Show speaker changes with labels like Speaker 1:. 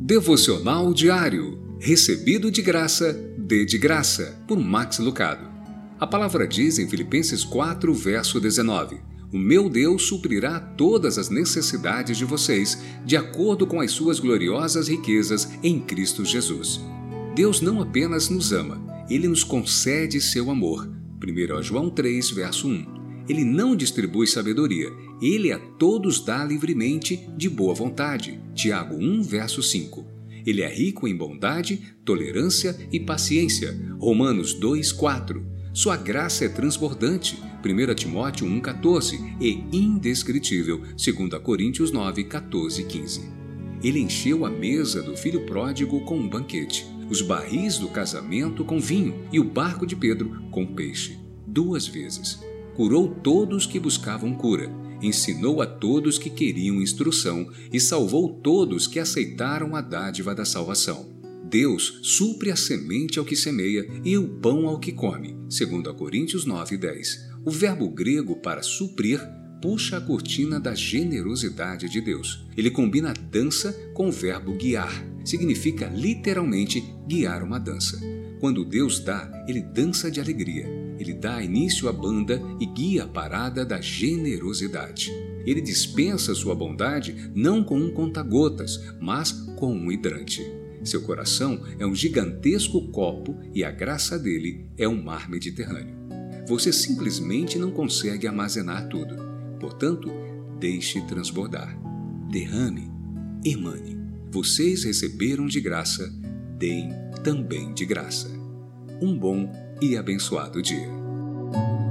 Speaker 1: Devocional Diário. Recebido de graça, dê de graça, por Max Lucado. A palavra diz em Filipenses 4, verso 19: O meu Deus suprirá todas as necessidades de vocês, de acordo com as suas gloriosas riquezas em Cristo Jesus. Deus não apenas nos ama, Ele nos concede seu amor. 1 João 3, verso 1. Ele não distribui sabedoria, Ele a todos dá livremente, de boa vontade. Tiago 1, verso 5. Ele é rico em bondade, tolerância e paciência. Romanos 2, 4. Sua graça é transbordante. 1 Timóteo 1, 14. E indescritível. 2 Coríntios 9, 14 e 15. Ele encheu a mesa do filho pródigo com um banquete, os barris do casamento com vinho e o barco de Pedro com peixe. 2 vezes. Curou todos que buscavam cura, ensinou a todos que queriam instrução e salvou todos que aceitaram a dádiva da salvação. Deus supre a semente ao que semeia e o pão ao que come. 2 Coríntios 9, 10. O verbo grego para suprir puxa a cortina da generosidade de Deus. Ele combina a dança com o verbo guiar. Significa literalmente guiar uma dança. Quando Deus dá, Ele dança de alegria. Ele dá início à banda e guia a parada da generosidade. Ele dispensa sua bondade não com um conta-gotas, mas com um hidrante. Seu coração é um gigantesco copo e a graça dele é um mar Mediterrâneo. Você simplesmente não consegue armazenar tudo. Portanto, deixe transbordar. Derrame, emane. Vocês receberam de graça, deem também de graça. Um bom e abençoado dia.